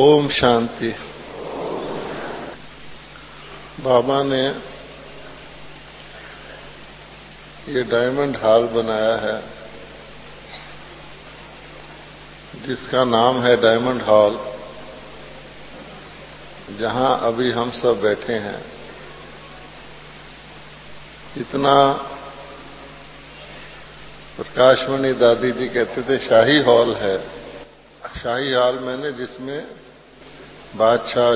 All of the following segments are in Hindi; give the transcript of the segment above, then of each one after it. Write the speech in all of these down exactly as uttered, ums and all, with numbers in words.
ओम शांति। बाबा ने ये डायमंड हॉल बनाया है जिसका नाम है डायमंड हॉल, जहां अभी हम सब बैठे हैं। इतना प्रकाशमणि दादी जी कहते थे शाही हॉल है। शाही हॉल मैंने जिसमें बादशाह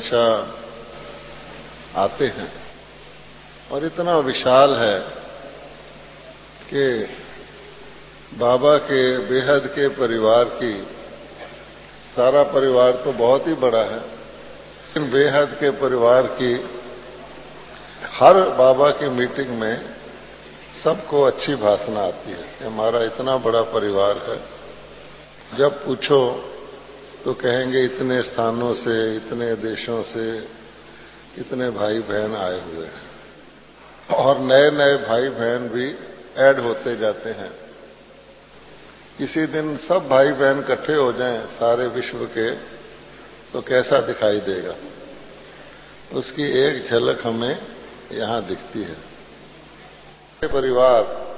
शहंशाह आते हैं, और इतना विशाल है कि बाबा के बेहद के परिवार की, सारा परिवार तो बहुत ही बड़ा है, लेकिन बेहद के परिवार की हर बाबा की मीटिंग में सबको अच्छी भाषण आती है कि हमारा इतना बड़ा परिवार है। जब पूछो तो कहेंगे इतने स्थानों से, इतने देशों से इतने भाई बहन आए हुए हैं, और नए नए भाई बहन भी ऐड होते जाते हैं। किसी दिन सब भाई बहन इकट्ठे हो जाएं सारे विश्व के, तो कैसा दिखाई देगा, उसकी एक झलक हमें यहां दिखती है। परिवार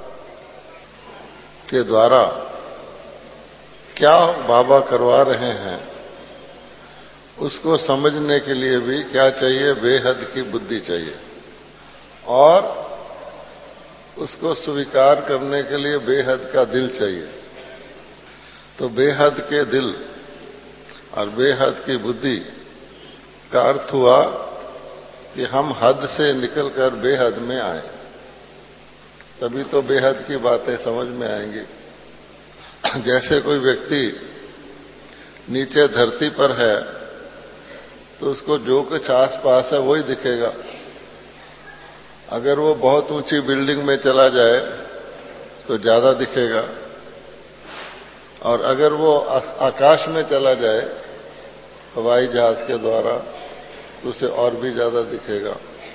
के द्वारा क्या बाबा करवा रहे हैं उसको समझने के लिए भी क्या चाहिए, बेहद की बुद्धि चाहिए, और उसको स्वीकार करने के लिए बेहद का दिल चाहिए। तो बेहद के दिल और बेहद की बुद्धि का अर्थ हुआ कि हम हद से निकलकर बेहद में आए, तभी तो बेहद की बातें समझ में आएंगी। जैसे कोई व्यक्ति नीचे धरती पर है तो उसको जो कुछ आसपास है वही दिखेगा। अगर वो बहुत ऊंची बिल्डिंग में चला जाए तो ज्यादा दिखेगा, और अगर वो आकाश में चला जाए हवाई जहाज के द्वारा तो उसे और भी ज्यादा दिखेगा।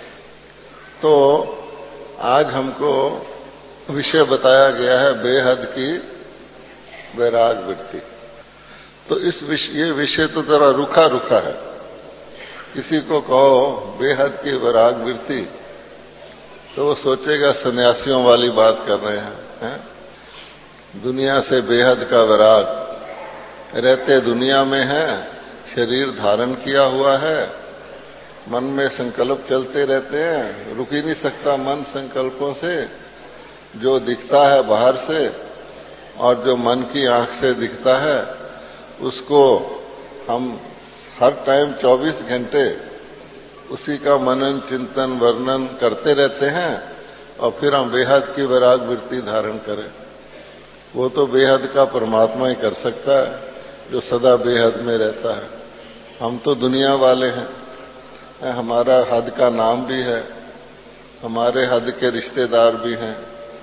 तो आज हमको विषय बताया गया है बेहद की वैराग वृत्ति। तो इस विषय ये विषय तो जरा रुखा रुखा है। किसी को कहो बेहद की वैराग वृत्ति तो वो सोचेगा सन्यासियों वाली बात कर रहे हैं, हैं? दुनिया से बेहद का वैराग, रहते दुनिया में है, शरीर धारण किया हुआ है, मन में संकल्प चलते रहते हैं, रुक ही नहीं सकता मन संकल्पों से। जो दिखता है बाहर से और जो मन की आंख से दिखता है उसको हम हर टाइम चौबीस घंटे उसी का मनन चिंतन वर्णन करते रहते हैं, और फिर हम बेहद की वैराग वृत्ति धारण करें। वो तो बेहद का परमात्मा ही कर सकता है जो सदा बेहद में रहता है। हम तो दुनिया वाले हैं, हमारा हद का नाम भी है, हमारे हद के रिश्तेदार भी हैं,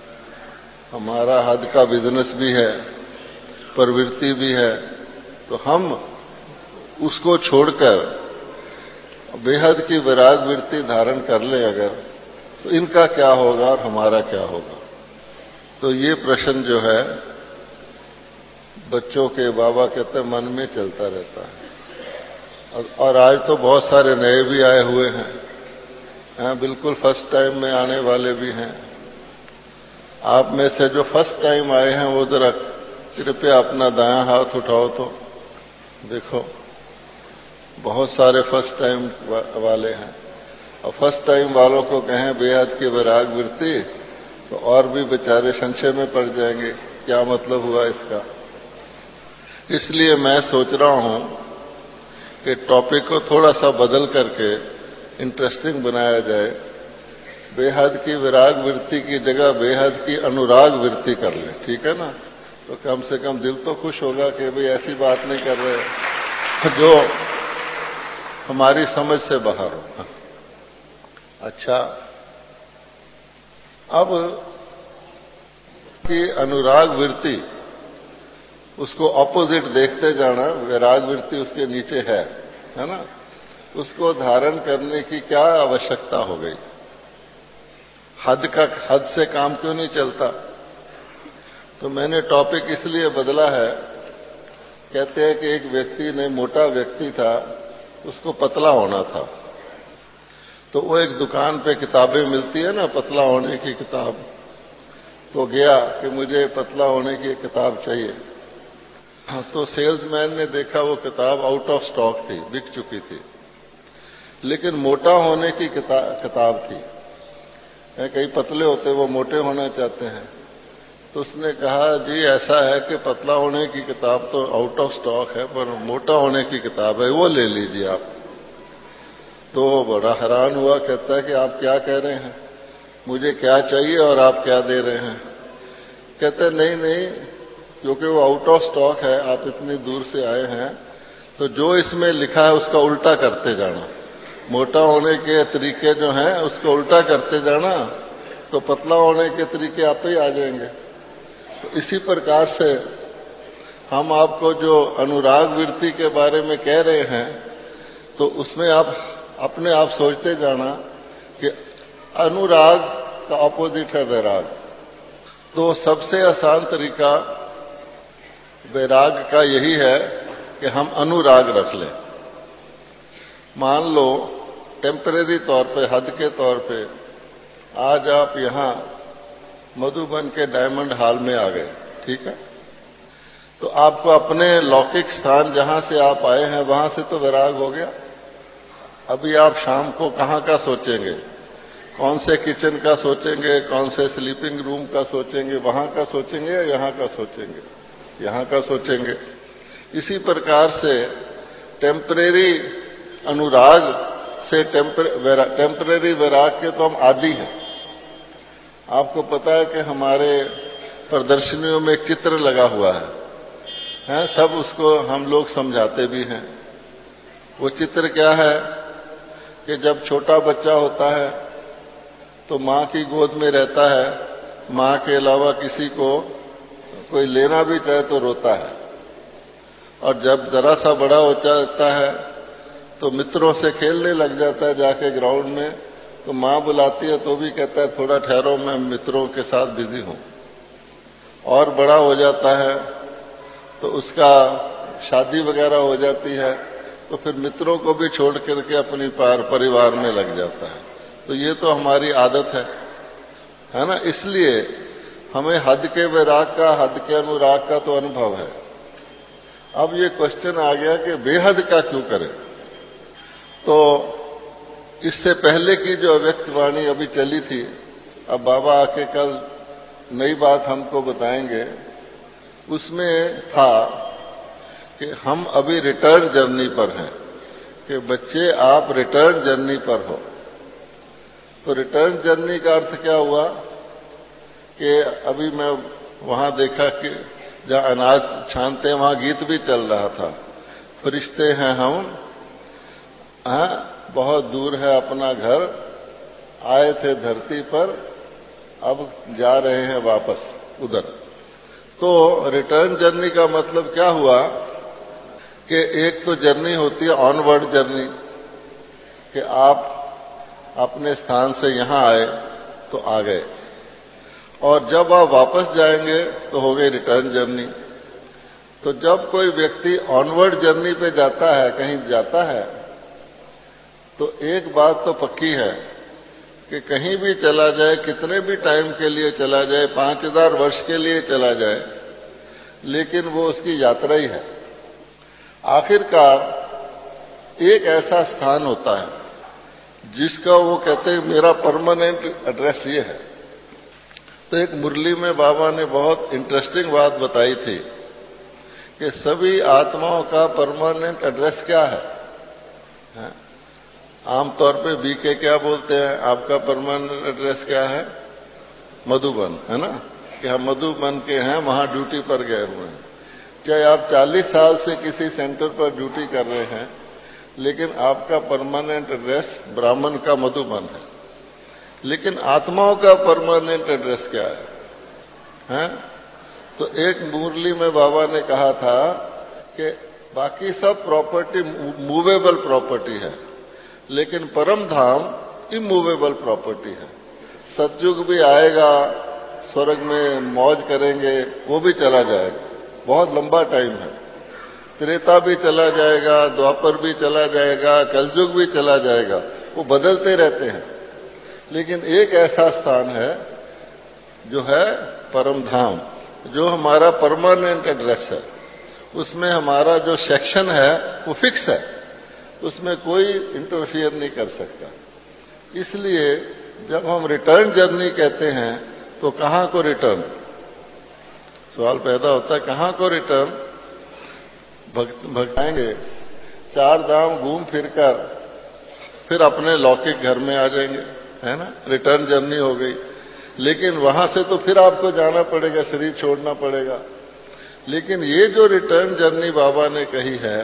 हमारा हद का बिजनेस भी है, प्रवृत्ति भी है। तो हम उसको छोड़कर बेहद की वैराग वृत्ति धारण कर ले अगर, तो इनका क्या होगा और हमारा क्या होगा। तो ये प्रश्न जो है बच्चों के, बाबा कहते मन में चलता रहता है। और, और आज तो बहुत सारे नए भी आए हुए हैं, हैं बिल्कुल फर्स्ट टाइम में आने वाले भी हैं। आप में से जो फर्स्ट टाइम आए हैं वो जरा कृपया अपना दायां हाथ उठाओ तो देखो, बहुत सारे फर्स्ट टाइम वा, वाले हैं। और फर्स्ट टाइम वालों को कहें बेहद की वैराग वृत्ति तो और भी बेचारे संशय में पड़ जाएंगे, क्या मतलब हुआ इसका। इसलिए मैं सोच रहा हूं कि टॉपिक को थोड़ा सा बदल करके इंटरेस्टिंग बनाया जाए। बेहद की वैराग वृत्ति की जगह बेहद की अनुराग वृत्ति कर ले, ठीक है ना। तो कम से कम दिल तो खुश होगा कि भाई ऐसी बात नहीं कर रहे जो हमारी समझ से बाहर हो। अच्छा, अब की अनुराग वृत्ति उसको ऑपोजिट देखते जाना, वैराग वृत्ति उसके नीचे है है ना। उसको धारण करने की क्या आवश्यकता हो गई। हद का हद से काम क्यों नहीं चलता। तो मैंने टॉपिक इसलिए बदला है कहते हैं कि एक व्यक्ति ने, मोटा व्यक्ति था, उसको पतला होना था। तो वो एक दुकान पे किताबें मिलती है ना, पतला होने की किताब, तो गया कि मुझे पतला होने की एक किताब चाहिए। तो सेल्समैन ने देखा वो किताब आउट ऑफ स्टॉक थी, बिक चुकी थी, लेकिन मोटा होने की किताब थी। कई पतले होते वो मोटे होना चाहते हैं। तो उसने कहा, जी ऐसा है कि पतला होने की किताब तो आउट ऑफ स्टॉक है, पर मोटा होने की किताब है, वो ले लीजिए आप। तो बड़ा हैरान हुआ, कहता है कि आप क्या कह रहे हैं, मुझे क्या चाहिए और आप क्या दे रहे हैं? कहते नहीं नहीं, क्योंकि वो आउट ऑफ स्टॉक है, आप इतनी दूर से आए हैं, तो जो इसमें लिखा है उसका उल्टा करते जाना। मोटा होने के तरीके जो हैं उसको उल्टा करते जाना, तो पतला होने के तरीके आप ही आ जाएंगे। तो इसी प्रकार से हम आपको जो अनुराग वृत्ति के बारे में कह रहे हैं, तो उसमें आप अपने आप सोचते जाना कि अनुराग का ऑपोजिट है वैराग। तो सबसे आसान तरीका वैराग का यही है कि हम अनुराग रख लें। मान लो टेम्परेरी तौर पे, हद के तौर पे, आज आप यहां मधुबन के डायमंड हॉल में आ गए, ठीक है? तो आपको अपने लौकिक स्थान जहां से आप आए हैं वहां से तो वैराग हो गया। अभी आप शाम को कहां का सोचेंगे, कौन से किचन का सोचेंगे, कौन से स्लीपिंग रूम का सोचेंगे, वहां का सोचेंगे या यहां का सोचेंगे? यहां का सोचेंगे। इसी प्रकार से टेम्परेरी अनुराग से टेम्परेरी वैराग के तो हम आदी हैं। आपको पता है कि हमारे प्रदर्शनियों में एक चित्र लगा हुआ है, हैं? सब उसको हम लोग समझाते भी हैं। वो चित्र क्या है कि जब छोटा बच्चा होता है तो मां की गोद में रहता है, मां के अलावा किसी को कोई लेना भी चाहे तो रोता है, और जब जरा सा बड़ा हो जाता है तो मित्रों से खेलने लग जाता है जाके ग्राउंड में। तो मां बुलाती है तो भी कहता है थोड़ा ठहरो, मैं मित्रों के साथ बिजी हूं। और बड़ा हो जाता है तो उसका शादी वगैरह हो जाती है, तो फिर मित्रों को भी छोड़ करके अपनी पार परिवार में लग जाता है। तो ये तो हमारी आदत है, है ना? इसलिए हमें हद के वैराग का, हद के अनुराग का तो अनुभव है। अब ये क्वेश्चन आ गया कि बेहद का क्यों करें? तो इससे पहले की जो अव्यक्त वाणी अभी चली थी, अब बाबा आके कल नई बात हमको बताएंगे। उसमें था कि हम अभी रिटर्न जर्नी पर हैं, कि बच्चे आप रिटर्न जर्नी पर हो। तो रिटर्न जर्नी का अर्थ क्या हुआ कि अभी मैं वहां देखा कि जहां अनाज छानते हैं वहां गीत भी चल रहा था, फरिश्ते हैं हम, हाँ, बहुत दूर है अपना घर, आए थे धरती पर, अब जा रहे हैं वापस उधर। तो रिटर्न जर्नी का मतलब क्या हुआ कि एक तो जर्नी होती है ऑनवर्ड जर्नी, कि आप अपने स्थान से यहां आए तो आ गए, और जब आप वापस जाएंगे तो हो गई रिटर्न जर्नी। तो जब कोई व्यक्ति ऑनवर्ड जर्नी पे जाता है, कहीं जाता है, तो एक बात तो पक्की है कि कहीं भी चला जाए, कितने भी टाइम के लिए चला जाए, पांच हजार वर्ष के लिए चला जाए, लेकिन वो उसकी यात्रा ही है। आखिरकार एक ऐसा स्थान होता है जिसका वो कहते हैं मेरा परमानेंट एड्रेस ये है। तो एक मुरली में बाबा ने बहुत इंटरेस्टिंग बात बताई थी कि सभी आत्माओं का परमानेंट एड्रेस क्या है, है? आमतौर पे बीके क्या बोलते हैं, आपका परमानेंट एड्रेस क्या है? मधुबन, है ना? कि हम मधुबन के हैं, वहां ड्यूटी पर गए हुए हैं। चाहे आप चालीस साल से किसी सेंटर पर ड्यूटी कर रहे हैं, लेकिन आपका परमानेंट एड्रेस ब्राह्मण का मधुबन है। लेकिन आत्माओं का परमानेंट एड्रेस क्या है, हैं? तो एक मुरली में बाबा ने कहा था कि बाकी सब प्रॉपर्टी मूवेबल प्रॉपर्टी है, लेकिन परम धाम इमूवेबल प्रॉपर्टी है। सतयुग भी आएगा, स्वर्ग में मौज करेंगे, वो भी चला जाएगा, बहुत लंबा टाइम है। त्रेता भी चला जाएगा, द्वापर भी चला जाएगा, कलयुग भी चला जाएगा, वो बदलते रहते हैं। लेकिन एक ऐसा स्थान है जो है परम धाम, जो हमारा परमानेंट एड्रेस है। उसमें हमारा जो सेक्शन है वो फिक्स है, उसमें कोई इंटरफियर नहीं कर सकता। इसलिए जब हम रिटर्न जर्नी कहते हैं तो कहां को रिटर्न, सवाल पैदा होता है कहां को रिटर्न। भक्त भगाएंगे, चार धाम घूम फिर कर फिर अपने लौकिक घर में आ जाएंगे, है ना, रिटर्न जर्नी हो गई। लेकिन वहां से तो फिर आपको जाना पड़ेगा, शरीर छोड़ना पड़ेगा। लेकिन ये जो रिटर्न जर्नी बाबा ने कही है,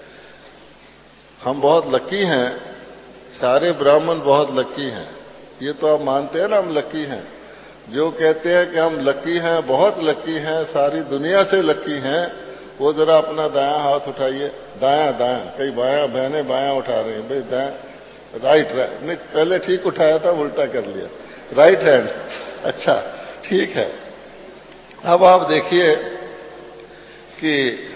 हम बहुत लकी हैं, सारे ब्राह्मण बहुत लकी हैं। ये तो आप मानते हैं ना हम लकी हैं। जो कहते हैं कि हम लकी हैं, बहुत लकी हैं, सारी दुनिया से लकी हैं, वो जरा अपना दायां हाथ उठाइए। दायां दायां, कई बायां बहनें बायां उठा रही हैं। भाई दायां, राइट राइट नहीं, पहले ठीक उठाया था, उल्टा कर लिया, राइट हैंड। अच्छा ठीक है। अब आप देखिए कि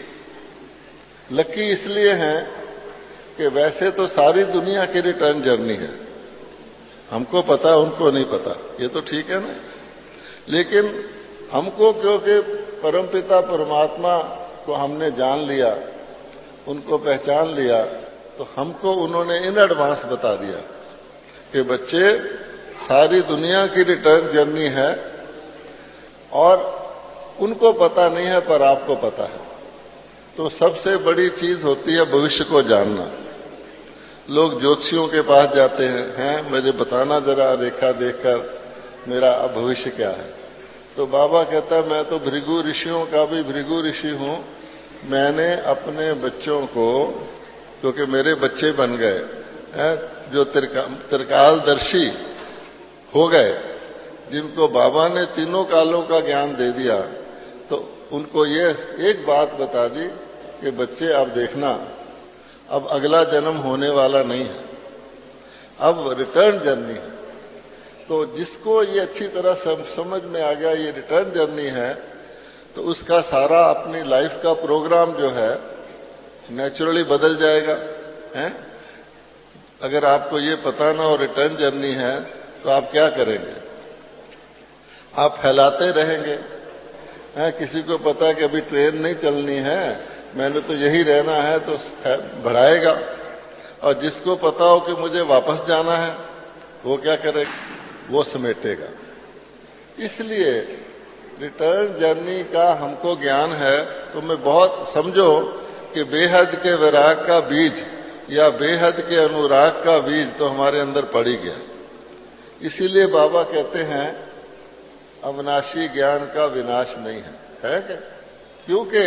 लकी इसलिए हैं कि वैसे तो सारी दुनिया की रिटर्न जर्नी है, हमको पता, उनको नहीं पता, ये तो ठीक है ना। लेकिन हमको क्योंकि परमपिता परमात्मा को हमने जान लिया, उनको पहचान लिया, तो हमको उन्होंने इन एडवांस बता दिया कि बच्चे सारी दुनिया की रिटर्न जर्नी है और उनको पता नहीं है पर आपको पता है। तो सबसे बड़ी चीज होती है भविष्य को जानना। लोग ज्योतिषियों के पास जाते हैं, हैं मुझे बताना जरा रेखा देखकर मेरा भविष्य क्या है। तो बाबा कहता है मैं तो भृगु ऋषियों का भी भृगु ऋषि हूं। मैंने अपने बच्चों को, क्योंकि मेरे बच्चे बन गए हैं जो त्रिकालदर्शी हो गए, जिनको बाबा ने तीनों कालों का ज्ञान दे दिया, तो उनको ये एक बात बता दी कि बच्चे अब देखना, अब अगला जन्म होने वाला नहीं है, अब रिटर्न जर्नी है। तो जिसको ये अच्छी तरह समझ में आ गया ये रिटर्न जर्नी है, तो उसका सारा अपनी लाइफ का प्रोग्राम जो है नेचुरली बदल जाएगा, हैं? अगर आपको ये पता ना हो रिटर्न जर्नी है तो आप क्या करेंगे? आप फैलाते रहेंगे, हैं? किसी को पता कि अभी ट्रेन नहीं चलनी है, मैंने तो यही रहना है, तो बढ़ाएगा। और जिसको पता हो कि मुझे वापस जाना है, वो क्या करेगा? वो समेटेगा। इसलिए रिटर्न जर्नी का हमको ज्ञान है तो मैं बहुत समझो कि बेहद के विराग का बीज या बेहद के अनुराग का बीज तो हमारे अंदर पड़ ही गया। इसीलिए बाबा कहते हैं अविनाशी ज्ञान का विनाश नहीं है, है क्या? क्योंकि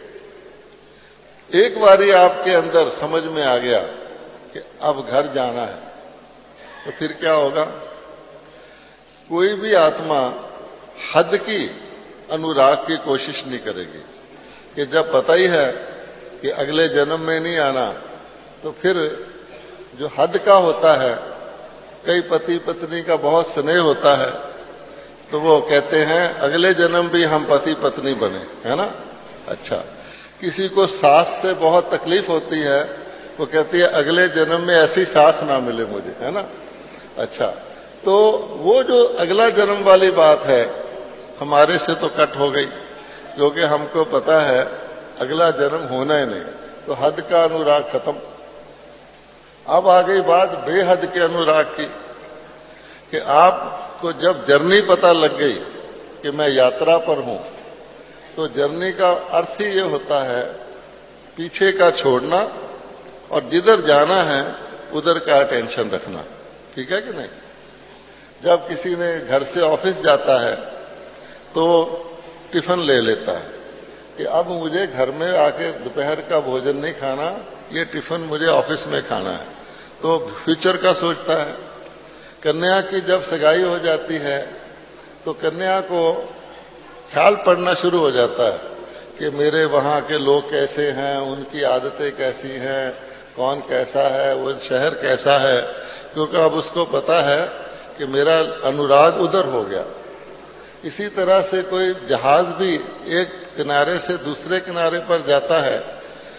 एक बारी आपके अंदर समझ में आ गया कि अब घर जाना है, तो फिर क्या होगा? कोई भी आत्मा हद की अनुराग की कोशिश नहीं करेगी कि जब पता ही है कि अगले जन्म में नहीं आना, तो फिर जो हद का होता है, कई पति पत्नी का बहुत स्नेह होता है, तो वो कहते हैं अगले जन्म भी हम पति पत्नी बने, है ना। अच्छा, किसी को सास से बहुत तकलीफ होती है, वो कहती है अगले जन्म में ऐसी सास ना मिले मुझे, है ना। अच्छा, तो वो जो अगला जन्म वाली बात है हमारे से तो कट हो गई, क्योंकि हमको पता है अगला जन्म होना ही नहीं, तो हद का अनुराग खत्म। अब आ गई बात बेहद के अनुराग की, कि आपको जब जर्नी पता लग गई कि मैं यात्रा पर हूं, तो जर्नी का अर्थ ही ये होता है पीछे का छोड़ना और जिधर जाना है उधर का टेंशन रखना, ठीक है कि नहीं। जब किसी ने घर से ऑफिस जाता है तो टिफिन ले लेता है कि अब मुझे घर में आके दोपहर का भोजन नहीं खाना, ये टिफिन मुझे ऑफिस में खाना है, तो फ्यूचर का सोचता है। कन्या की जब सगाई हो जाती है तो कन्या को ख्याल पड़ना शुरू हो जाता है कि मेरे वहां के लोग कैसे हैं, उनकी आदतें कैसी हैं, कौन कैसा है, वो शहर कैसा है, क्योंकि अब उसको पता है कि मेरा अनुराग उधर हो गया। इसी तरह से कोई जहाज भी एक किनारे से दूसरे किनारे पर जाता है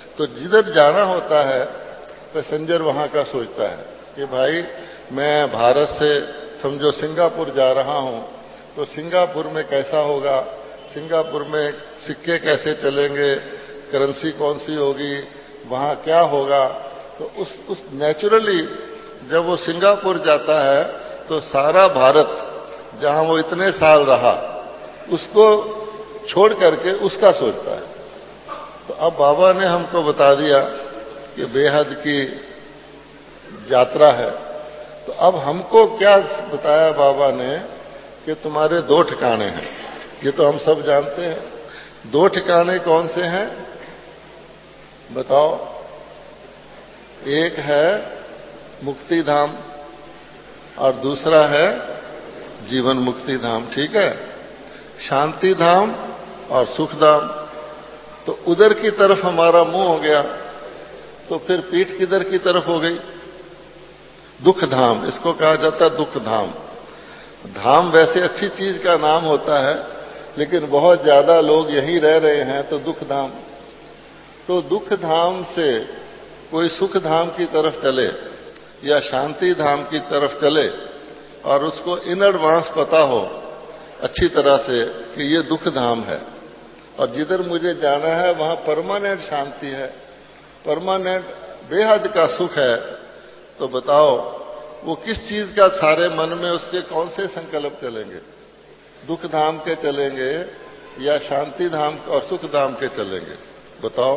तो जिधर जाना होता है पैसेंजर वहां का सोचता है कि भाई मैं भारत से समझो सिंगापुर जा रहा हूं, तो सिंगापुर में कैसा होगा, सिंगापुर में सिक्के कैसे चलेंगे, करेंसी कौन सी होगी, वहां क्या होगा। तो उस उस नेचुरली जब वो सिंगापुर जाता है तो सारा भारत जहां वो इतने साल रहा उसको छोड़ करके उसका सोचता है। तो अब बाबा ने हमको बता दिया कि बेहद की यात्रा है। तो अब हमको क्या बताया बाबा ने कि तुम्हारे दो ठिकाने हैं, ये तो हम सब जानते हैं। दो ठिकाने कौन से हैं बताओ? एक है मुक्ति धाम और दूसरा है जीवन मुक्ति धाम, ठीक है। शांति धाम और सुख धाम। तो उधर की तरफ हमारा मुंह हो गया तो फिर पीठ किधर की तरफ हो गई? दुख धाम, इसको कहा जाता है दुख धाम। धाम वैसे अच्छी चीज का नाम होता है, लेकिन बहुत ज्यादा लोग यहीं रह रहे हैं तो दुख धाम। तो दुख धाम से कोई सुख धाम की तरफ चले या शांति धाम की तरफ चले और उसको इन एडवांस पता हो अच्छी तरह से कि ये दुख धाम है और जिधर मुझे जाना है वहां परमानेंट शांति है, परमानेंट बेहद का सुख है, तो बताओ वो किस चीज का सारे मन में उसके कौन से संकल्प चलेंगे? दुख धाम के चलेंगे या शांति धाम और सुख धाम के चलेंगे? बताओ,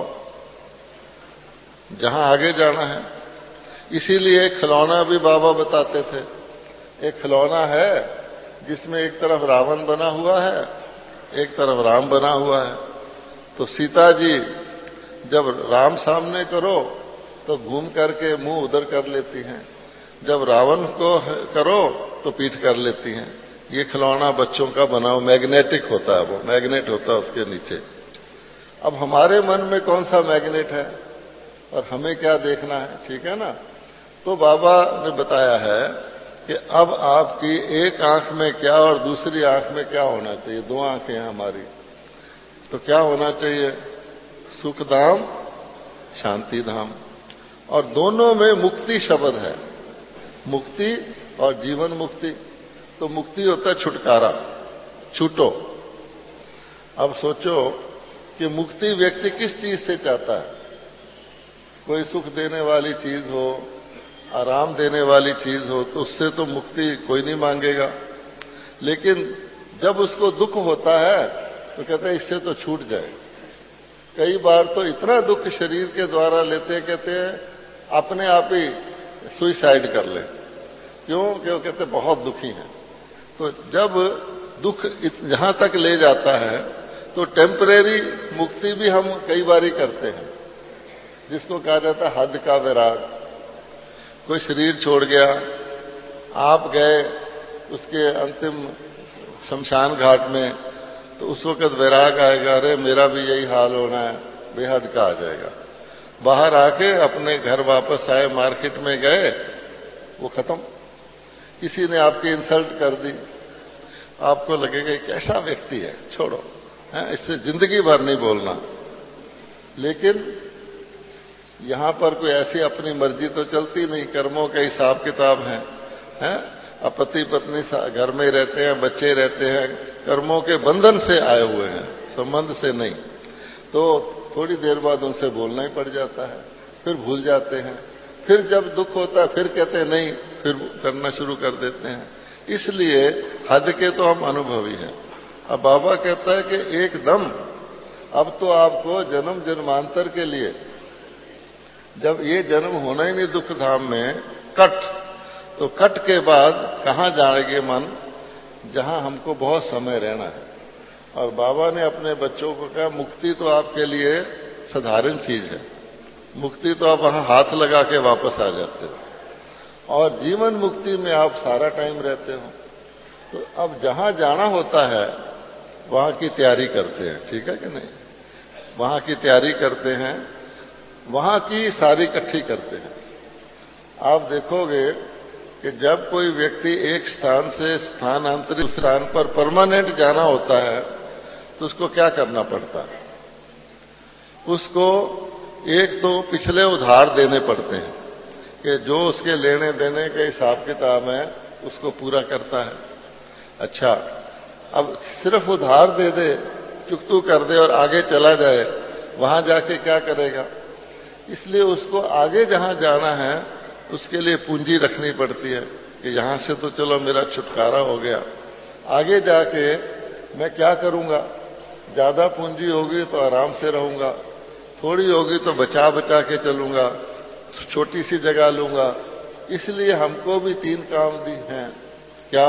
जहां आगे जाना है। इसीलिए खिलौना भी बाबा बताते थे। एक खिलौना है जिसमें एक तरफ रावण बना हुआ है, एक तरफ राम बना हुआ है। तो सीता जी जब राम सामने करो तो घूम करके मुंह उधर कर लेती हैं, जब रावण को करो तो पीठ कर लेती हैं। ये खिलौना बच्चों का बना मैग्नेटिक होता है, वो मैग्नेट होता है उसके नीचे। अब हमारे मन में कौन सा मैग्नेट है और हमें क्या देखना है, ठीक है ना। तो बाबा ने बताया है कि अब आपकी एक आंख में क्या और दूसरी आंख में क्या होना चाहिए। दो आंखें हैं हमारी, तो क्या होना चाहिए? सुख धाम, शांति धाम। और दोनों में मुक्ति शब्द है, मुक्ति और जीवन मुक्ति। तो मुक्ति होता है छुटकारा, छूटो। अब सोचो कि मुक्ति व्यक्ति किस चीज से चाहता है? कोई सुख देने वाली चीज हो, आराम देने वाली चीज हो, तो उससे तो मुक्ति कोई नहीं मांगेगा। लेकिन जब उसको दुख होता है तो कहते हैं इससे तो छूट जाए। कई बार तो इतना दुख शरीर के द्वारा लेते हैं, कहते हैं अपने आप ही सुइसाइड कर ले। क्यों? क्यों? कहते बहुत दुखी हैं। तो जब दुख जहां तक ले जाता है तो टेम्परेरी मुक्ति भी हम कई बार ही करते हैं, जिसको कहा जाता है हद का वैराग। कोई शरीर छोड़ गया, आप गए उसके अंतिम शमशान घाट में, तो उस वक्त वैराग आएगा, अरे मेरा भी यही हाल होना है, बेहद का आ जाएगा। बाहर आके अपने घर वापस आए, मार्केट में गए, वो खत्म। किसी ने आपकी इंसल्ट कर दी, आपको लगेगा कैसा व्यक्ति है, छोड़ो, है इससे जिंदगी भर नहीं बोलना। लेकिन यहां पर कोई ऐसी अपनी मर्जी तो चलती नहीं, कर्मों के हिसाब किताब है, हैं? अब पति पत्नी घर में रहते हैं, बच्चे रहते हैं, कर्मों के बंधन से आए हुए हैं, संबंध से नहीं। तो थोड़ी देर बाद उनसे बोलना ही पड़ जाता है, फिर भूल जाते हैं। फिर जब दुख होता है फिर कहते हैं नहीं, फिर करना शुरू कर देते हैं। इसलिए हद के तो हम अनुभवी हैं। अब बाबा कहता है कि एकदम अब तो आपको जन्म जन्मांतर के लिए, जब ये जन्म होना ही नहीं दुख धाम में, कट, तो कट के बाद कहां जाएंगे मन? जहां हमको बहुत समय रहना है। और बाबा ने अपने बच्चों को कहा मुक्ति तो आपके लिए साधारण चीज है, मुक्ति तो आप वहां हाथ लगा के वापस आ जाते हो, और जीवन मुक्ति में आप सारा टाइम रहते हो। तो अब जहां जाना होता है वहां की तैयारी करते हैं, ठीक है कि नहीं? वहां की तैयारी करते हैं, वहां की सारी इकट्ठी करते हैं। आप देखोगे कि जब कोई व्यक्ति एक स्थान से स्थानांतरित स्थान पर परमानेंट जाना होता है तो उसको क्या करना पड़ता है? उसको एक तो पिछले उधार देने पड़ते हैं कि जो उसके लेने देने के हिसाब किताब है उसको पूरा करता है। अच्छा, अब सिर्फ उधार दे दे, चुकतू कर दे और आगे चला जाए, वहां जाके क्या करेगा? इसलिए उसको आगे जहां जाना है उसके लिए पूंजी रखनी पड़ती है कि यहां से तो चलो मेरा छुटकारा हो गया, आगे जाके मैं क्या करूंगा? ज्यादा पूंजी होगी तो आराम से रहूंगा, थोड़ी होगी तो बचा बचा के चलूंगा, छोटी सी जगह लूंगा। इसलिए हमको भी तीन काम दी हैं। क्या?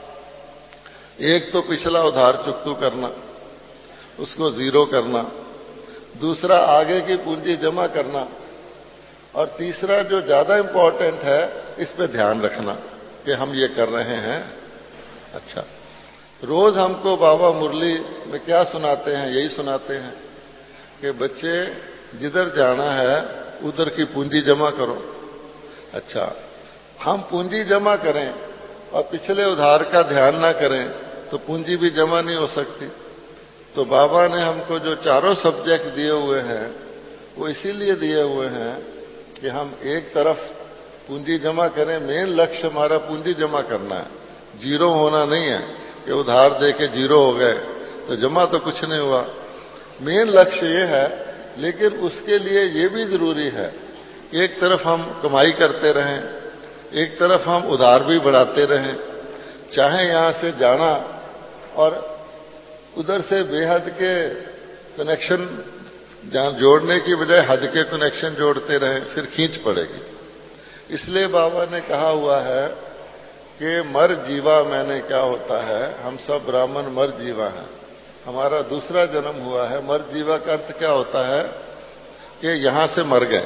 एक तो पिछला उधार चुकतू करना, उसको जीरो करना। दूसरा आगे की पूंजी जमा करना। और तीसरा जो ज्यादा इंपॉर्टेंट है, इस पे ध्यान रखना कि हम ये कर रहे हैं। अच्छा, रोज हमको बाबा मुरली में क्या सुनाते हैं? यही सुनाते हैं कि बच्चे जिधर जाना है उधर की पूंजी जमा करो। अच्छा, हम पूंजी जमा करें और पिछले उधार का ध्यान ना करें तो पूंजी भी जमा नहीं हो सकती। तो बाबा ने हमको जो चारों सब्जेक्ट दिए हुए हैं वो इसीलिए दिए हुए हैं कि हम एक तरफ पूंजी जमा करें। मेन लक्ष्य हमारा पूंजी जमा करना है, जीरो होना नहीं है कि उधार दे के जीरो हो गए तो जमा तो कुछ नहीं हुआ। मेन लक्ष्य ये है, लेकिन उसके लिए ये भी जरूरी है कि एक तरफ हम कमाई करते रहें, एक तरफ हम उधार भी बढ़ाते रहें। चाहे यहां से जाना और उधर से बेहद के कनेक्शन जोड़ने की बजाय हद के कनेक्शन जोड़ते रहें, फिर खींच पड़ेगी। इसलिए बाबा ने कहा हुआ है कि मर जीवा मैंने क्या होता है, हम सब ब्राह्मण मर जीवा हैं, हमारा दूसरा जन्म हुआ है। मर जीवा का अर्थ क्या होता है कि यहां से मर गए,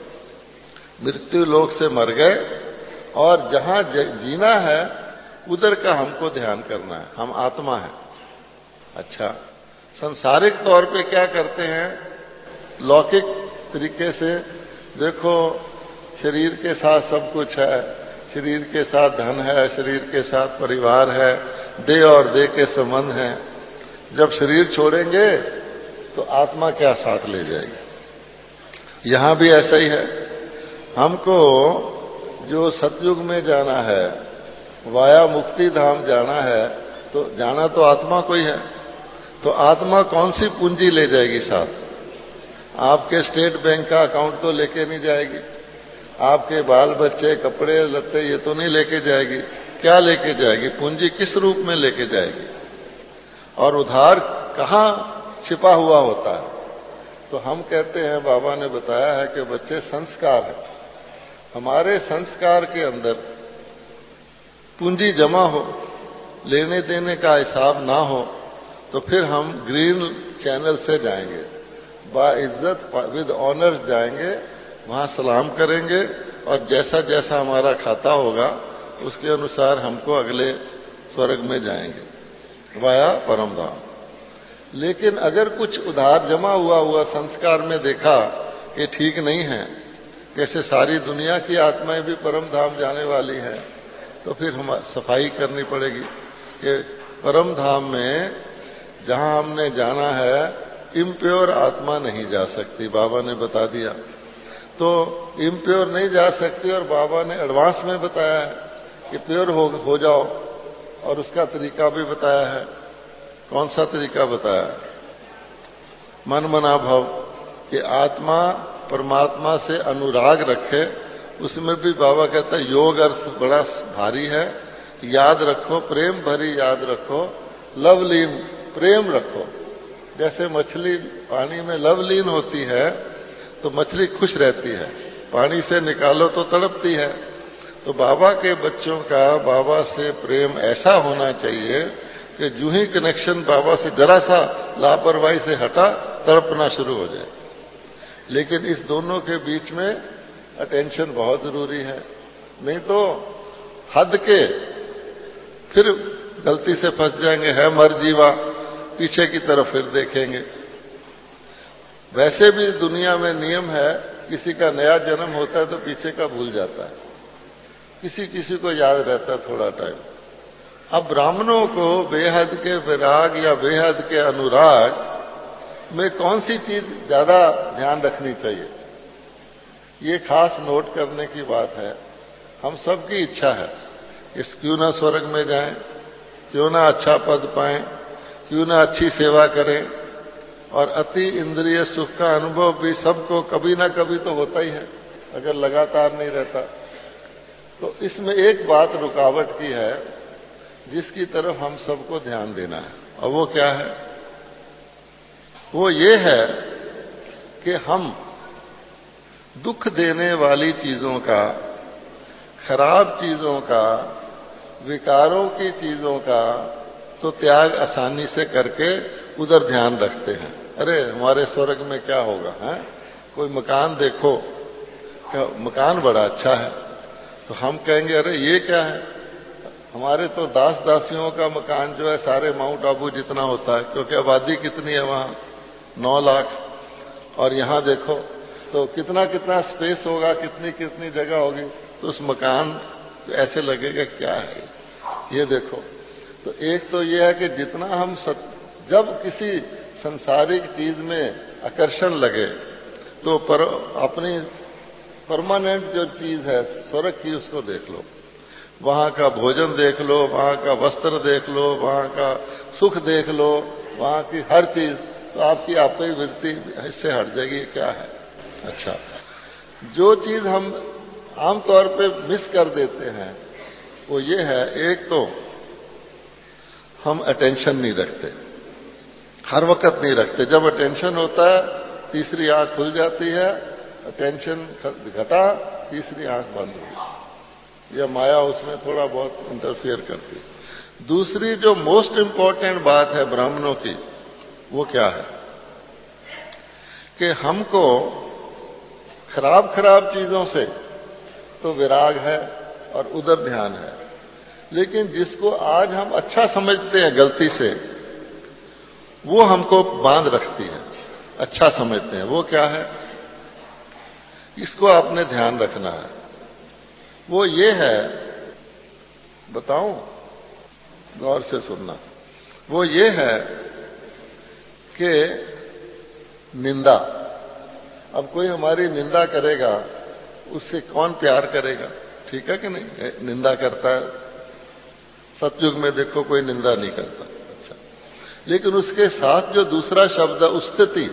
मृत्यु लोक से मर गए और जहां जीना है उधर का हमको ध्यान करना है। हम आत्मा है। अच्छा, संसारिक तौर पे क्या करते हैं? लौकिक तरीके से देखो, शरीर के साथ सब कुछ है, शरीर के साथ धन है, शरीर के साथ परिवार है, दे और दे के संबंध हैं। जब शरीर छोड़ेंगे तो आत्मा क्या साथ ले जाएगी? यहां भी ऐसा ही है। हमको जो सतयुग में जाना है, वाया मुक्ति धाम जाना है, तो जाना तो आत्मा को ही है। तो आत्मा कौन सी पूंजी ले जाएगी साथ? आपके स्टेट बैंक का अकाउंट तो लेके नहीं जाएगी, आपके बाल बच्चे कपड़े लत्ते ये तो नहीं लेके जाएगी। क्या लेके जाएगी? पूंजी किस रूप में लेके जाएगी? और उधार कहां छिपा हुआ होता है? तो हम कहते हैं, बाबा ने बताया है कि बच्चे संस्कार है, हमारे संस्कार के अंदर पूंजी जमा हो, लेने देने का हिसाब ना हो, तो फिर हम ग्रीन चैनल से जाएंगे, बाइज्जत विद ऑनर्स जाएंगे, वहां सलाम करेंगे और जैसा जैसा हमारा खाता होगा उसके अनुसार हमको अगले स्वर्ग में जाएंगे, वाया परम धाम। लेकिन अगर कुछ उधार जमा हुआ हुआ संस्कार में देखा कि ठीक नहीं है, कैसे सारी दुनिया की आत्माएं भी परम धाम जाने वाली हैं, तो फिर हम सफाई करनी पड़ेगी कि परम धाम में जहां हमने जाना है इम्प्योर आत्मा नहीं जा सकती, बाबा ने बता दिया। तो इम्प्योर नहीं जा सकती और बाबा ने एडवांस में बताया है कि प्योर हो, हो जाओ, और उसका तरीका भी बताया है। कौन सा तरीका बताया है? मन मना भाव, कि आत्मा परमात्मा से अनुराग रखे। उसमें भी बाबा कहता है योग अर्थ बड़ा भारी है, याद रखो, प्रेम भरी याद रखो, लवलीन प्रेम रखो। जैसे मछली पानी में लवलीन होती है तो मछली खुश रहती है, पानी से निकालो तो तड़पती है। तो बाबा के बच्चों का बाबा से प्रेम ऐसा होना चाहिए कि जो ही कनेक्शन बाबा से जरा सा लापरवाही से हटा, तड़पना शुरू हो जाए। लेकिन इस दोनों के बीच में अटेंशन बहुत जरूरी है, नहीं तो हद के फिर गलती से फंस जाएंगे, है मर जीवा, पीछे की तरफ फिर देखेंगे। वैसे भी दुनिया में नियम है, किसी का नया जन्म होता है तो पीछे का भूल जाता है, किसी किसी को याद रहता है थोड़ा टाइम। अब ब्राह्मणों को बेहद के विराग या बेहद के अनुराग में कौन सी चीज ज्यादा ध्यान रखनी चाहिए, ये खास नोट करने की बात है। हम सबकी इच्छा है इस क्यों ना स्वर्ग में जाएं, क्यों ना अच्छा पद पाएं, क्यों ना अच्छी सेवा करें, और अति इंद्रिय सुख का अनुभव भी सबको कभी ना कभी तो होता ही है, अगर लगातार नहीं रहता। तो इसमें एक बात रुकावट की है जिसकी तरफ हम सबको ध्यान देना है, और वो क्या है? वो ये है कि हम दुख देने वाली चीजों का, खराब चीजों का, विकारों की चीजों का तो त्याग आसानी से करके उधर ध्यान रखते हैं। अरे हमारे स्वर्ग में क्या होगा, है? कोई मकान देखो, क्या मकान बड़ा अच्छा है, तो हम कहेंगे अरे ये क्या है, हमारे तो दास दासियों का मकान जो है सारे माउंट आबू जितना होता है, क्योंकि आबादी कितनी है वहां, नौ लाख, और यहां देखो तो कितना कितना स्पेस होगा, कितनी कितनी जगह होगी, तो उस मकान ऐसे लगेगा क्या है ये देखो। तो एक तो ये है कि जितना हम सत, जब किसी संसारिक चीज में आकर्षण लगे तो पर, अपनी परमानेंट जो चीज है स्वर्ग की उसको देख लो, वहां का भोजन देख लो, वहां का वस्त्र देख लो, वहां का सुख देख लो, वहां की हर चीज, तो आपकी आप ही वृत्ति इससे हट जाएगी क्या है। अच्छा, जो चीज हम आमतौर पे मिस कर देते हैं वो ये है, एक तो हम अटेंशन नहीं रखते, हर वक्त नहीं रखते। जब अटेंशन होता है तीसरी आंख खुल जाती है, अटेंशन घटा तीसरी आंख बंद हुई, यह माया उसमें थोड़ा बहुत इंटरफियर करती है। दूसरी जो मोस्ट इंपॉर्टेंट बात है ब्राह्मणों की, वो क्या है कि हमको खराब खराब चीजों से तो विराग है और उधर ध्यान है, लेकिन जिसको आज हम अच्छा समझते हैं गलती से, वो हमको बांध रखती है। अच्छा समझते हैं वो क्या है, इसको आपने ध्यान रखना है। वो ये है, बताऊं, गौर से सुनना। वो ये है कि निंदा, अब कोई हमारी निंदा करेगा, उससे कौन प्यार करेगा, ठीक है कि नहीं? निंदा करता है, सतयुग में देखो कोई निंदा नहीं करता। अच्छा, लेकिन उसके साथ जो दूसरा शब्द है उस्तति,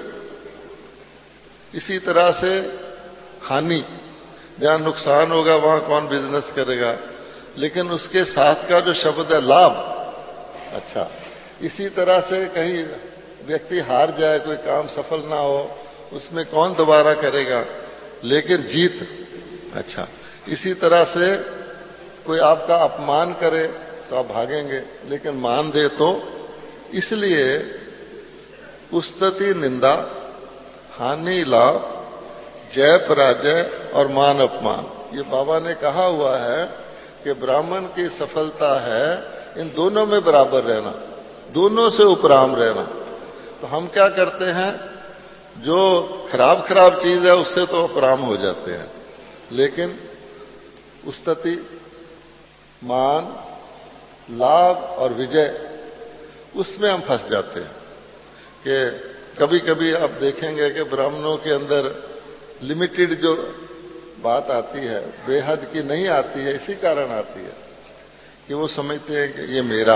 इसी तरह से हानि, जहां नुकसान होगा वहां कौन बिजनेस करेगा, लेकिन उसके साथ का जो शब्द है लाभ, अच्छा, इसी तरह से कहीं व्यक्ति हार जाए, कोई काम सफल ना हो, उसमें कौन दोबारा करेगा, लेकिन जीत, अच्छा, इसी तरह से कोई आपका अपमान करे तो आप भागेंगे, लेकिन मान दे तो, इसलिए उस्तति निंदा, हानि लाभ, जय पराजय और मान अपमान, ये बाबा ने कहा हुआ है कि ब्राह्मण की सफलता है इन दोनों में बराबर रहना, दोनों से उपराम रहना। तो हम क्या करते हैं, जो खराब खराब चीज है उससे तो उपराम हो जाते हैं, लेकिन उस्तति, मान, लाभ और विजय, उसमें हम फंस जाते हैं। कि कभी कभी आप देखेंगे कि ब्राह्मणों के अंदर लिमिटेड जो बात आती है, बेहद की नहीं आती है, इसी कारण आती है कि वो समझते हैं कि ये मेरा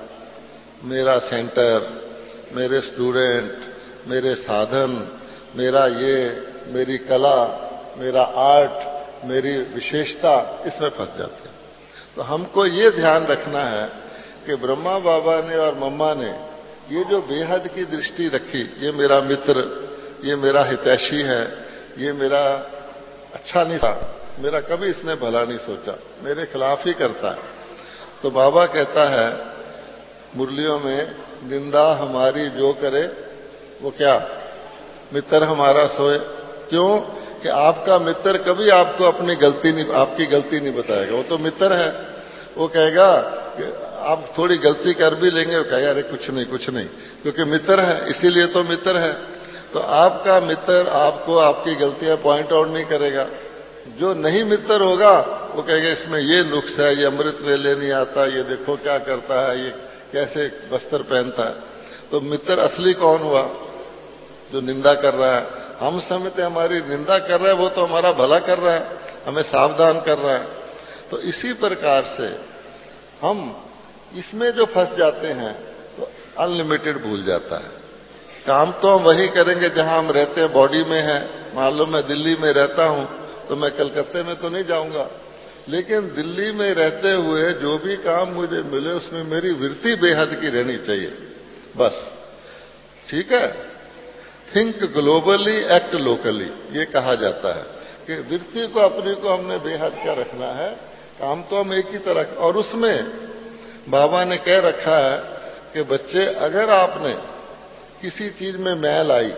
मेरा सेंटर, मेरे स्टूडेंट, मेरे साधन, मेरा ये, मेरी कला, मेरा आर्ट, मेरी विशेषता, इसमें फंस जाते हैं। तो हमको ये ध्यान रखना है कि ब्रह्मा बाबा ने और मम्मा ने ये जो बेहद की दृष्टि रखी, ये मेरा मित्र, ये मेरा हितैषी है, ये मेरा अच्छा नहीं था, मेरा कभी इसने भला नहीं सोचा, मेरे खिलाफ ही करता है। तो बाबा कहता है मुरलियों में, निंदा हमारी जो करे वो क्या, मित्र हमारा सोए। क्यों कि आपका मित्र कभी आपको अपनी गलती नहीं, आपकी गलती नहीं बताएगा, वो तो मित्र है। वो कहेगा कि आप थोड़ी गलती कर भी लेंगे, वो कहेगा अरे कुछ नहीं कुछ नहीं, क्योंकि मित्र है, इसीलिए तो मित्र है। तो आपका मित्र आपको आपकी गलतियां पॉइंट आउट नहीं करेगा। जो नहीं मित्र होगा वो कहेगा इसमें ये नुक्स है, ये अमृत वेले नहीं आता, ये देखो क्या करता है, ये कैसे वस्त्र पहनता है। तो मित्र असली कौन हुआ? जो निंदा कर रहा है, हम समझते हमारी निंदा कर रहा है, वो तो हमारा भला कर रहा है, हमें सावधान कर रहा है। तो इसी प्रकार से हम इसमें जो फंस जाते हैं तो अनलिमिटेड भूल जाता है। काम तो हम वही करेंगे जहां हम रहते हैं, बॉडी में है। मान लो मैं दिल्ली में रहता हूं तो मैं कलकत्ते में तो नहीं जाऊंगा, लेकिन दिल्ली में रहते हुए जो भी काम मुझे मिले उसमें मेरी वृत्ति बेहद की रहनी चाहिए, बस। ठीक है, थिंक ग्लोबली एक्ट लोकली, ये कहा जाता है कि वृत्ति को अपनी को हमने बेहद का रखना है। काम तो हम एक ही तरह, और उसमें बाबा ने कह रखा है कि बच्चे, अगर आपने किसी चीज में मैल आई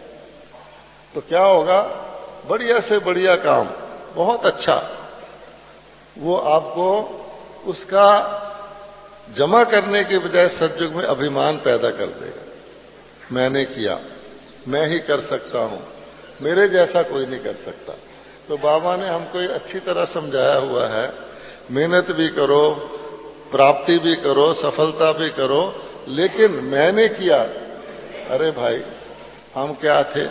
तो क्या होगा, बढ़िया से बढ़िया काम, बहुत अच्छा, वो आपको उसका जमा करने के बजाय सतयुग में अभिमान पैदा कर देगा। मैंने किया, मैं ही कर सकता हूं, मेरे जैसा कोई नहीं कर सकता। तो बाबा ने हमको अच्छी तरह समझाया हुआ है, मेहनत भी करो, प्राप्ति भी करो, सफलता भी करो, लेकिन मैंने किया। अरे भाई, हम क्या थे?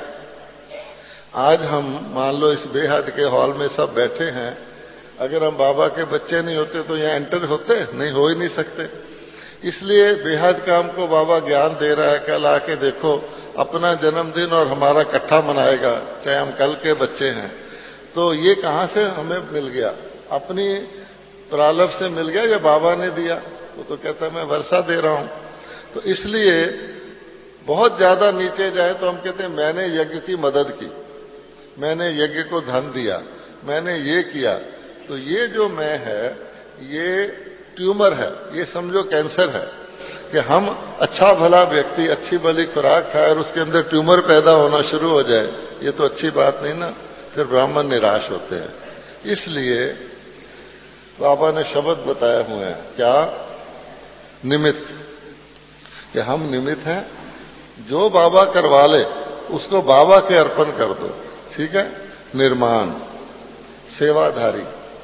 आज हम मान लो इस बेहद के हॉल में सब बैठे हैं, अगर हम बाबा के बच्चे नहीं होते तो यहां एंटर होते नहीं, हो ही नहीं सकते। इसलिए बेहद का हमको बाबा ज्ञान दे रहा है। कल आके देखो, अपना जन्मदिन और हमारा इकट्ठा मनाएगा, चाहे हम कल के बच्चे हैं। तो ये कहां से हमें मिल गया? अपनी प्रारब्ध से मिल गया या बाबा ने दिया? वो तो कहता है मैं वर्षा दे रहा हूं। तो इसलिए बहुत ज्यादा नीचे जाए तो हम कहते हैं मैंने यज्ञ की मदद की, मैंने यज्ञ को धन दिया, मैंने ये किया। तो ये जो मैं है, ये ट्यूमर है, ये समझो कैंसर है कि हम अच्छा भला व्यक्ति अच्छी भली खुराक खाए और उसके अंदर ट्यूमर पैदा होना शुरू हो जाए, ये तो अच्छी बात नहीं ना। फिर ब्राह्मण निराश होते हैं। इसलिए बाबा ने शब्द बताए हुए हैं, क्या? निमित्त, कि हम निमित्त हैं। जो बाबा करवा ले उसको बाबा के अर्पण कर दो। ठीक है, निर्माण, सेवाधारी,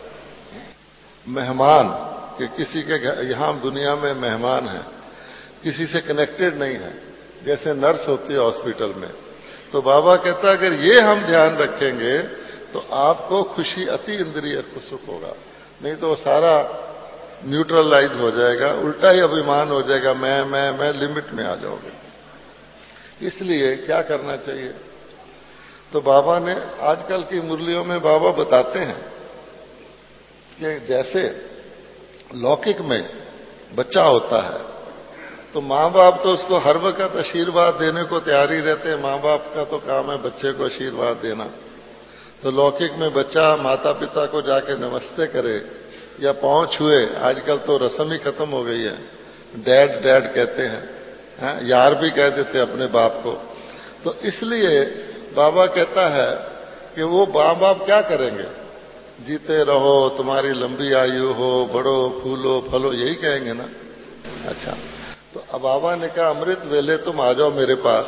मेहमान, कि किसी के यहां दुनिया में मेहमान है, किसी से कनेक्टेड नहीं है, जैसे नर्स होती है हॉस्पिटल में। तो बाबा कहता है अगर ये हम ध्यान रखेंगे तो आपको खुशी अति इंद्रिय को सुख होगा, नहीं तो सारा न्यूट्रलाइज हो जाएगा, उल्टा ही अभिमान हो जाएगा, मैं मैं मैं लिमिट में आ जाओगे। इसलिए क्या करना चाहिए? तो बाबा ने आजकल की मुरलियों में बाबा बताते हैं कि जैसे लौकिक में बच्चा होता है तो माँ बाप तो उसको हर वक्त आशीर्वाद देने को तैयार ही रहते हैं। माँ बाप का तो काम है बच्चे को आशीर्वाद देना। तो लौकिक में बच्चा माता पिता को जाके नमस्ते करे या पांव छुए, आजकल तो रस्म ही खत्म हो गई है, डैड डैड कहते हैं, है? यार भी कह देते हैं अपने बाप को। तो इसलिए बाबा कहता है कि वो माँ बाप क्या करेंगे? जीते रहो, तुम्हारी लंबी आयु हो, बढ़ो फूलो फलो, यही कहेंगे ना। अच्छा, तो अब बाबा ने कहा अमृत वेले तुम आ जाओ मेरे पास,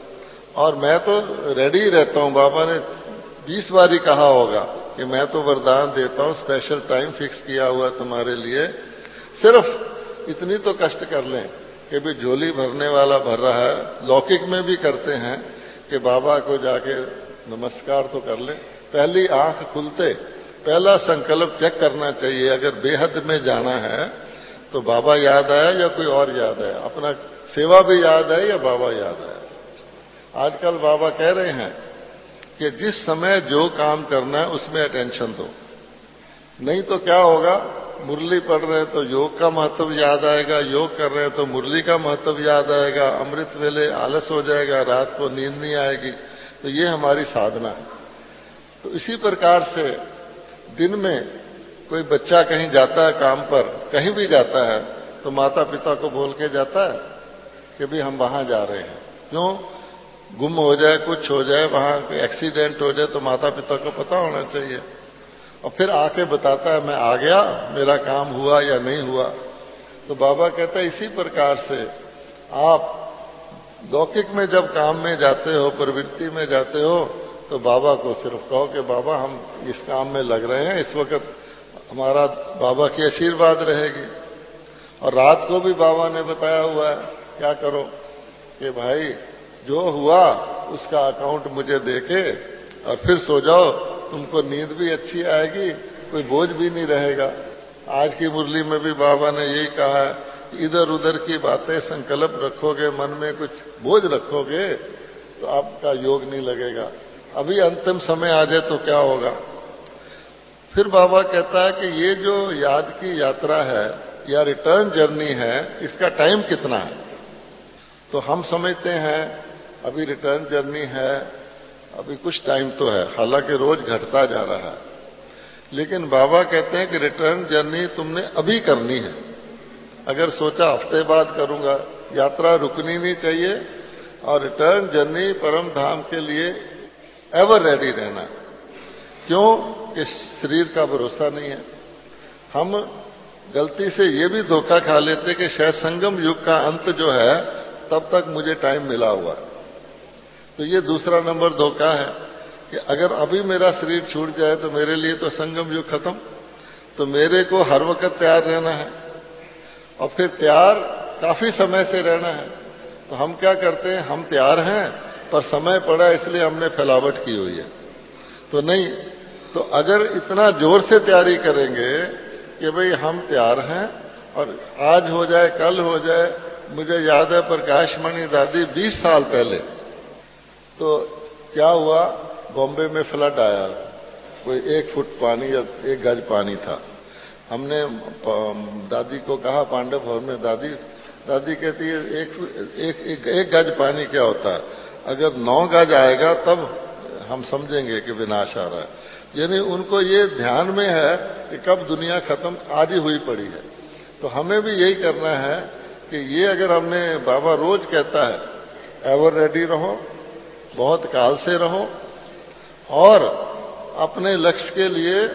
और मैं तो रेडी रहता हूं। बाबा ने बीस बार ही कहा होगा कि मैं तो वरदान देता हूं, स्पेशल टाइम फिक्स किया हुआ तुम्हारे लिए, सिर्फ इतनी तो कष्ट कर लें कि भी झोली भरने वाला भर रहा है। लौकिक में भी करते हैं कि बाबा को जाके नमस्कार तो कर ले। पहली आंख खुलते पहला संकल्प चेक करना चाहिए, अगर बेहद में जाना है तो बाबा याद आया या कोई और याद आया, अपना सेवा भी याद है या बाबा याद आया। आजकल बाबा कह रहे हैं कि जिस समय जो काम करना है उसमें अटेंशन दो, नहीं तो क्या होगा, मुरली पढ़ रहे हैं तो योग का महत्व याद आएगा, योग कर रहे हैं तो मुरली का महत्व याद आएगा, अमृत वेले आलस हो जाएगा, रात को नींद नहीं आएगी। तो ये हमारी साधना है। तो इसी प्रकार से दिन में कोई बच्चा कहीं जाता है काम पर, कहीं भी जाता है तो माता पिता को बोल के जाता है कि भी हम वहां जा रहे हैं। क्यों? गुम हो जाए, कुछ हो जाए, वहां कोई एक्सीडेंट हो जाए तो माता पिता को पता होना चाहिए, और फिर आके बताता है मैं आ गया, मेरा काम हुआ या नहीं हुआ। तो बाबा कहता है इसी प्रकार से आप लौकिक में जब काम में जाते हो, प्रवृत्ति में जाते हो, तो बाबा को सिर्फ कहो कि बाबा हम इस काम में लग रहे हैं, इस वक्त हमारा बाबा की आशीर्वाद रहेगी। और रात को भी बाबा ने बताया हुआ है क्या करो कि भाई जो हुआ उसका अकाउंट मुझे देके और फिर सो जाओ, तुमको नींद भी अच्छी आएगी, कोई बोझ भी नहीं रहेगा। आज की मुरली में भी बाबा ने यही कहा है, इधर उधर की बातें संकल्प रखोगे, मन में कुछ बोझ रखोगे तो आपका योग नहीं लगेगा। अभी अंतिम समय आ जाए तो क्या होगा। फिर बाबा कहता है कि ये जो याद की यात्रा है या रिटर्न जर्नी है, इसका टाइम कितना है। तो हम समझते हैं अभी रिटर्न जर्नी है, अभी कुछ टाइम तो है, हालांकि रोज घटता जा रहा है। लेकिन बाबा कहते हैं कि रिटर्न जर्नी तुमने अभी करनी है। अगर सोचा हफ्ते बाद करूंगा, यात्रा रुकनी नहीं चाहिए और रिटर्न जर्नी परम धाम के लिए एवर रेडी रहना। क्यों कि शरीर का भरोसा नहीं है। हम गलती से ये भी धोखा खा लेते कि शायद संगम युग का अंत जो है तब तक मुझे टाइम मिला हुआ। तो ये दूसरा नंबर धोखा है कि अगर अभी मेरा शरीर छूट जाए तो मेरे लिए तो संगम युग खत्म। तो मेरे को हर वक्त तैयार रहना है और फिर तैयार काफी समय से रहना है। तो हम क्या करते हैं, हम तैयार हैं पर समय पड़ा इसलिए हमने फैलावट की हुई है। तो नहीं, तो अगर इतना जोर से तैयारी करेंगे कि भाई हम तैयार हैं और आज हो जाए कल हो जाए। मुझे याद है प्रकाशमणि दादी बीस साल पहले तो क्या हुआ, बॉम्बे में फ्लड आया, कोई एक फुट पानी या एक गज पानी था। हमने दादी को कहा पांडव भवन में, दादी दादी कहती है एक, एक, एक, एक गज पानी क्या होता है, अगर नौ गज आएगा तब हम समझेंगे कि विनाश आ रहा है। यानी उनको ये ध्यान में है कि कब दुनिया खत्म, आज ही हुई पड़ी है। तो हमें भी यही करना है कि ये अगर हमने, बाबा रोज कहता है एवर रेडी रहो, बहुत काल से रहो और अपने लक्ष्य के लिए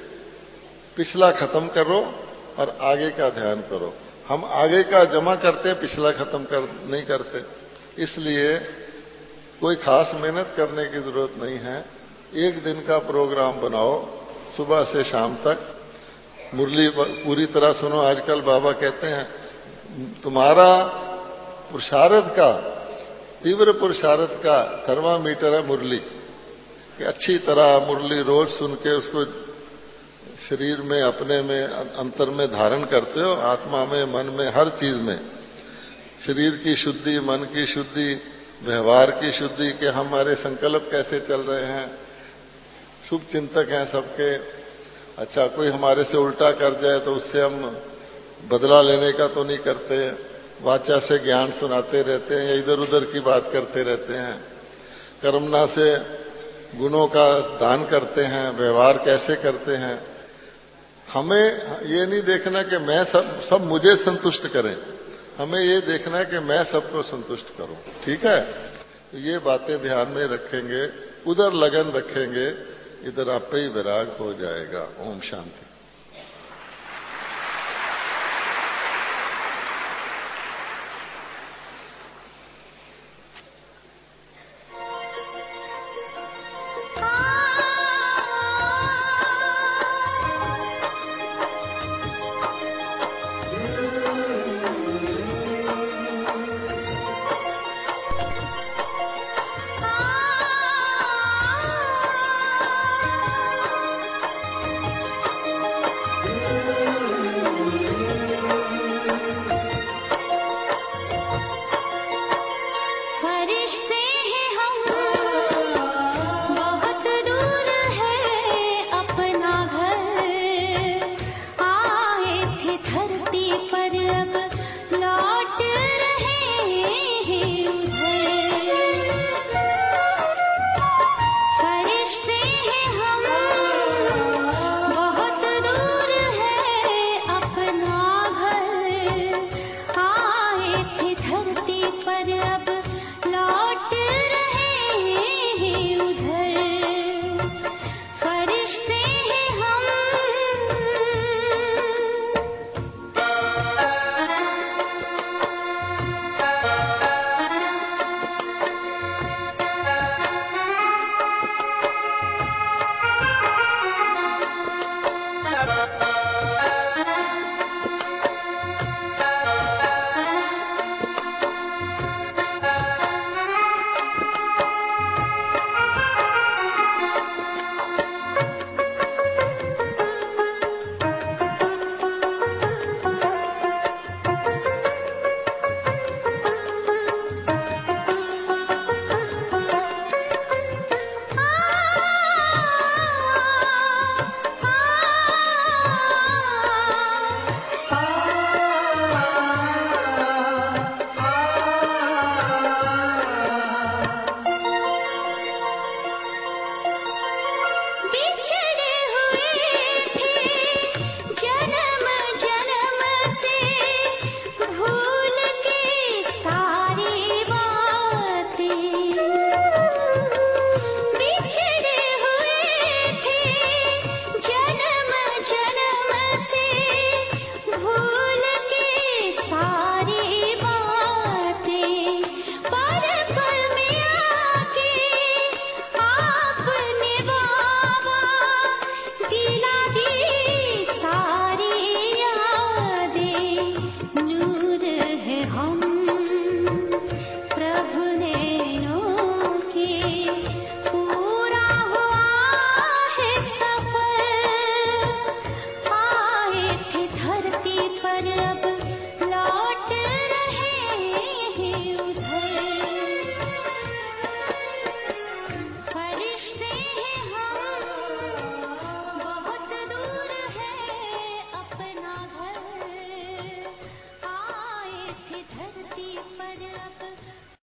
पिछला खत्म करो और आगे का ध्यान करो। हम आगे का जमा करते हैं, पिछला खत्म कर नहीं करते। इसलिए कोई खास मेहनत करने की जरूरत नहीं है। एक दिन का प्रोग्राम बनाओ, सुबह से शाम तक मुरली पूरी तरह सुनो। आजकल बाबा कहते हैं तुम्हारा पुरुषार्थ का, तीव्र पुरुषार्थ का थर्मामीटर है मुरली, कि अच्छी तरह मुरली रोज सुन के उसको शरीर में, अपने में, अंतर में धारण करते हो, आत्मा में, मन में, हर चीज में। शरीर की शुद्धि, मन की शुद्धि, व्यवहार की शुद्धि, कि हमारे संकल्प कैसे चल रहे हैं, शुभ चिंतक हैं सबके। अच्छा, कोई हमारे से उल्टा कर जाए तो उससे हम बदला लेने का तो नहीं करते, वाचा से ज्ञान सुनाते रहते हैं या इधर उधर की बात करते रहते हैं। कर्मना से गुणों का दान करते हैं, व्यवहार कैसे करते हैं। हमें ये नहीं देखना कि मैं सब सब मुझे संतुष्ट करें, हमें ये देखना है कि मैं सबको संतुष्ट करूं। ठीक है, तो ये बातें ध्यान में रखेंगे, उधर लगन रखेंगे, इधर आप पे ही विराग हो जाएगा। ओम शांति।